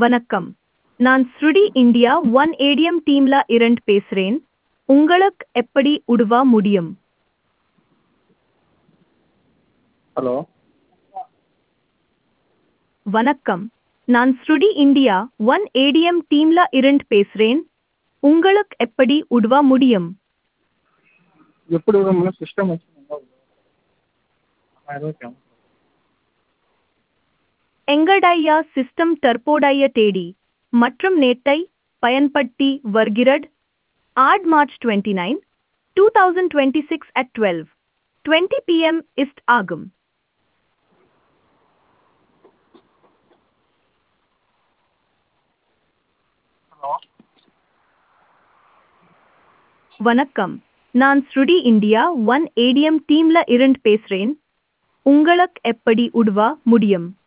வணக்கம். நான் ஸ்ருடி India one ATM டீம்ல இருந்து பேசுறேன். உங்களுக்கு எப்படி உதவ முடியும்? ஹலோ. வணக்கம். நான் ஸ்ருடி இந்தியா ஒன் ஏடிஎம் டீம்ல இருந்து பேசுறேன். உங்களுக்கு எப்படி உதவ முடியும்? எப்படி விடுறோம்னா சிஸ்டம் வச்சு நல்லா விடுவோம். எங்களுடைய சிஸ்டம் தற்போதைய தேதி மற்றும் நேரத்தை பயன்படுத்தி வருகிறது. March 29, 2026 at 12:20 p.m. இஸ்ட் ஆகும். ஹலோ. வணக்கம். நான் ஸ்ருடி இந்தியா ஒன் ஏடிஎம் டீம்ல இருந்து பேசுறேன். உங்களுக்கு எப்படி உதவ முடியும்?